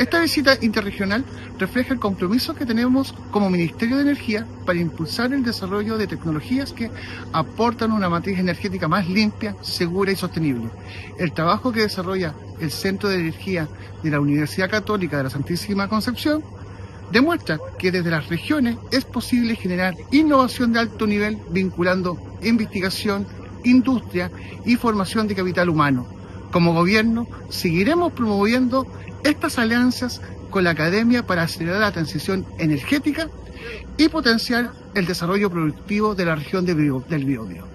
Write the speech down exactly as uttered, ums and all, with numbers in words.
Esta visita interregional refleja el compromiso que tenemos como Ministerio de Energía para impulsar el desarrollo de tecnologías que aportan una matriz energética más limpia, segura y sostenible. El trabajo que desarrolla el Centro de Energía de la Universidad Católica de la Santísima Concepción demuestra que desde las regiones es posible generar innovación de alto nivel vinculando investigación, industria y formación de capital humano. Como gobierno, seguiremos promoviendo estas alianzas con la academia para acelerar la transición energética y potenciar el desarrollo productivo de la región del Biobío.